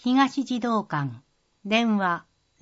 東児童館、電話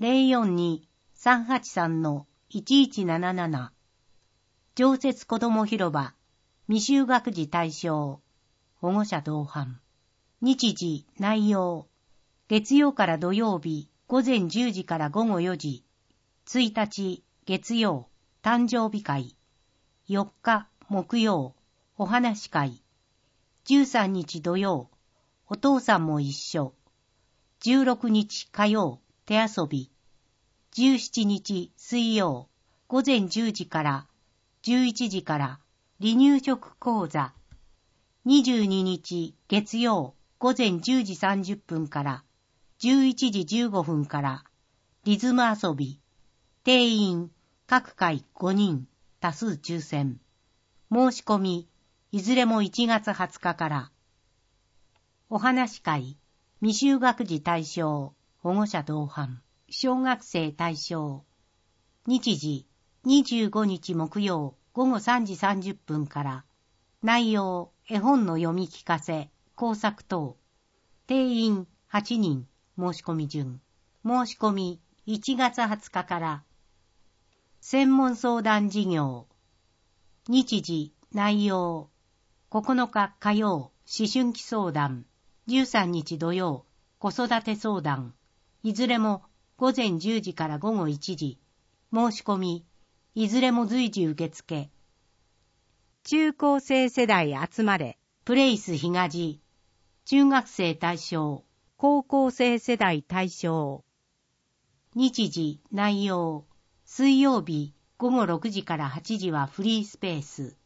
042-383-1177。常設子ども広場、未就学児対象、保護者同伴。日時、内容。月曜から土曜日、午前10時から午後4時。1日、月曜、誕生日会。4日、木曜、お話し会。13日土曜、お父さんも一緒。16日火曜、手遊び。17日水曜、午前10時から11時から離乳食講座。22日月曜、午前10時30分から11時15分からリズム遊び。定員、各回5人、多数抽選。申し込み、いずれも1月20日から。お話し会、未就学児対象、保護者同伴。小学生対象。日時、25日木曜午後3時30分から。内容、絵本の読み聞かせ、工作等。定員8人、申し込み順。申し込み1月20日から。専門相談事業。日時、内容。9日火曜、思春期相談。13日土曜、子育て相談。いずれも午前10時から午後1時。申し込み、いずれも随時受付。中高生世代集まれ、プレイス東。中学生対象、高校生世代対象。日時、内容。水曜日、午後6時から8時はフリースペース。